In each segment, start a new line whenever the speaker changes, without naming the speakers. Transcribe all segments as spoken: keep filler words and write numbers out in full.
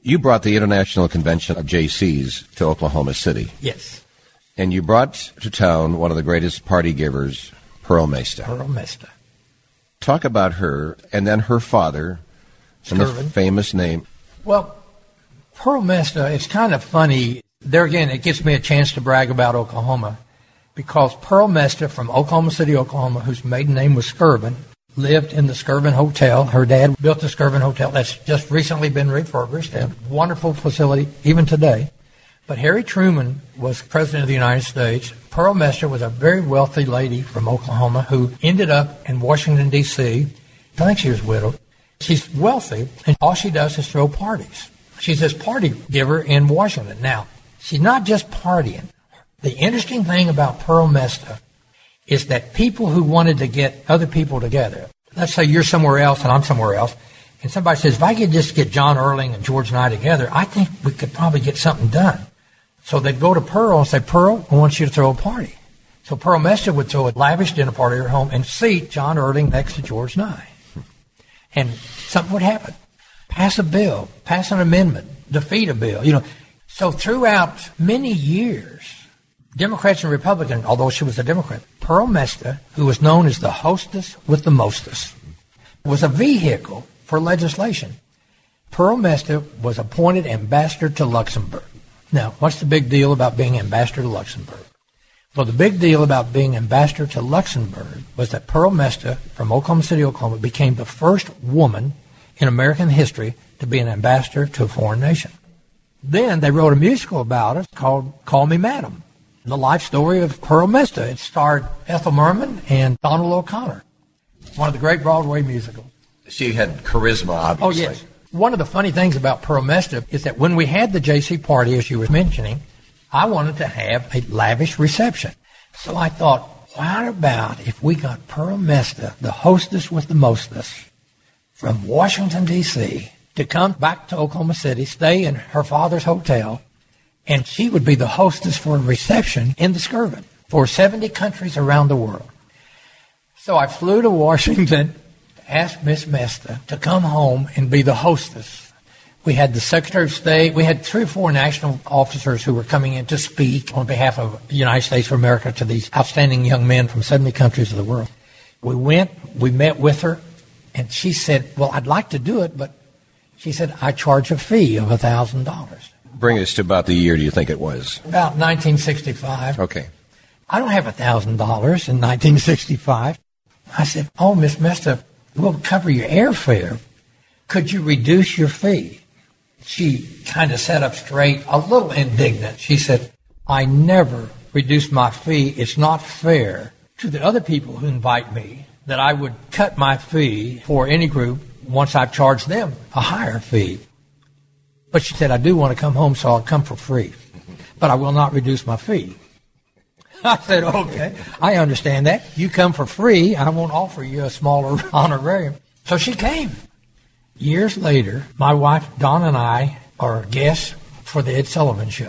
You brought the International Convention of J Cs to Oklahoma City.
Yes.
And you brought to town one of the greatest party givers, Pearl Mesta.
Pearl Mesta.
Talk about her, and then her father, and the famous name.
Well, Pearl Mesta, it's kind of funny. There again, it gives me a chance to brag about Oklahoma, because Pearl Mesta from Oklahoma City, Oklahoma, whose maiden name was Skirvin, lived in the Skirvin Hotel. Her dad built the Skirvin Hotel. That's just recently been refurbished. A wonderful facility, even today. But Harry Truman was President of the United States. Pearl Mesta was a very wealthy lady from Oklahoma who ended up in Washington, D C I think she was widowed. She's wealthy, and all she does is throw parties. She's this party giver in Washington. Now, she's not just partying. The interesting thing about Pearl Mesta is that people who wanted to get other people together, let's say you're somewhere else and I'm somewhere else, and somebody says, if I could just get John Erling and George and I together, I think we could probably get something done. So they'd go to Pearl and say, Pearl, I want you to throw a party. So Pearl Mesta would throw a lavish dinner party at her home and seat John Erling next to George and I. And something would happen. Pass a bill, pass an amendment, defeat a bill. You know, so throughout many years, Democrats and Republicans, although she was a Democrat, Pearl Mesta, who was known as the hostess with the mostest, was a vehicle for legislation. Pearl Mesta was appointed ambassador to Luxembourg. Now, what's the big deal about being ambassador to Luxembourg? Well, the big deal about being ambassador to Luxembourg was that Pearl Mesta from Oklahoma City, Oklahoma, became the first woman in American history to be an ambassador to a foreign nation. Then they wrote a musical about it called Call Me Madam, the life story of Pearl Mesta. It starred Ethel Merman and Donald O'Connor, one of the great Broadway musicals.
She had charisma, obviously.
Oh, yes. One of the funny things about Pearl Mesta is that when we had the J C party, as you were mentioning, I wanted to have a lavish reception. So I thought, what about if we got Pearl Mesta, the hostess with the mostest, from Washington, D C, to come back to Oklahoma City, stay in her father's hotel, and she would be the hostess for a reception in the Skirvin for seventy countries around the world. So I flew to Washington, asked Miss Mesta to come home and be the hostess. We had the Secretary of State. We had three or four national officers who were coming in to speak on behalf of the United States of America to these outstanding young men from seventy countries of the world. We went, we met with her, and she said, well, I'd like to do it, but she said, I charge a fee of one thousand dollars.
Bring us to about the year do you think it was?
About nineteen sixty-five.
Okay.
I don't have one thousand dollars in nineteen sixty-five. I said, oh, Miss Mesta, we'll cover your airfare. Could you reduce your fee? She kind of sat up straight, a little indignant. She said, I never reduce my fee. It's not fair to the other people who invite me that I would cut my fee for any group once I've charged them a higher fee. But she said, I do want to come home, so I'll come for free. But I will not reduce my fee. I said, okay, I understand that. You come for free, I won't offer you a smaller honorarium. So she came. Years later, my wife, Donna, and I are guests for the Ed Sullivan Show.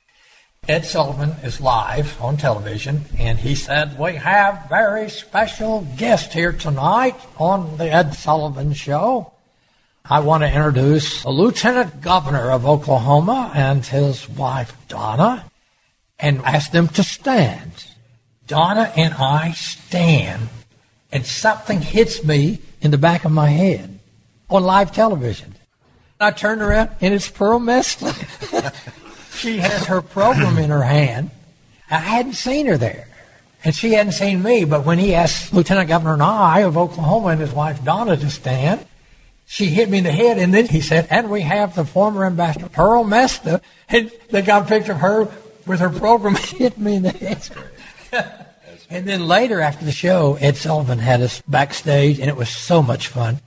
Ed Sullivan is live on television, and he said, we have very special guest here tonight on the Ed Sullivan Show. I want to introduce the Lieutenant Governor of Oklahoma and his wife, Donna, and ask them to stand. Donna and I stand, and something hits me in the back of my head on live television. I turned around, and it's Pearl Mesta. She has her program in her hand. I hadn't seen her there, and she hadn't seen me, but when he asked Lieutenant Governor and I of Oklahoma and his wife, Donna, to stand, she hit me in the head, and then he said, and we have the former ambassador, Pearl Mesta, and they got a picture of her with her program hit me in the head. And then later after the show, Ed Sullivan had us backstage, and it was so much fun.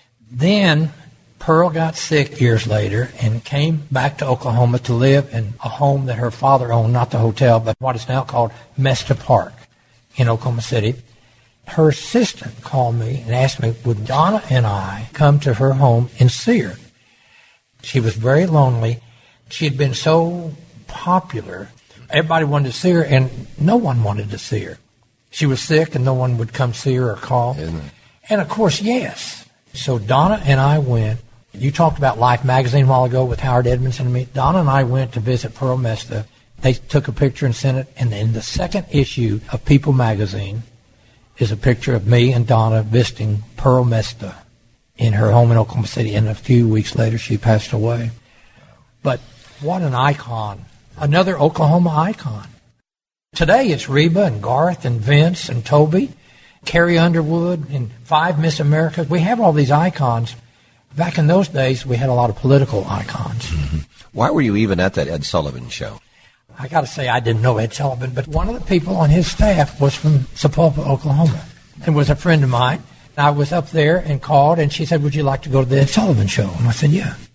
Then Pearl got sick years later and came back to Oklahoma to live in a home that her father owned, not the hotel, but what is now called Mesta Park in Oklahoma City. Her assistant called me and asked me, would Donna and I come to her home and see her? She was very lonely. She had been so popular. Everybody wanted to see her, and no one wanted to see her. She was sick, and no one would come see her or call.
Isn't it?
And, of course, yes. So Donna and I went You talked about Life magazine a while ago with Howard Edmondson and me. Donna and I went to visit Pearl Mesta. They took a picture and sent it, and in the second issue of People magazine is a picture of me and Donna visiting Pearl Mesta in her home in Oklahoma City, and a few weeks later she passed away. But what an icon. Another Oklahoma icon. Today it's Reba and Garth and Vince and Toby, Carrie Underwood, and five Miss Americas. We have all these icons. Back in those days, we had a lot of political icons.
Mm-hmm. Why were you even at that Ed Sullivan show?
I got to say, I didn't know Ed Sullivan, but one of the people on his staff was from Sapulpa, Oklahoma, and was a friend of mine. I was up there and called, and she said, would you like to go to the Ed Sullivan show? And I said, yeah.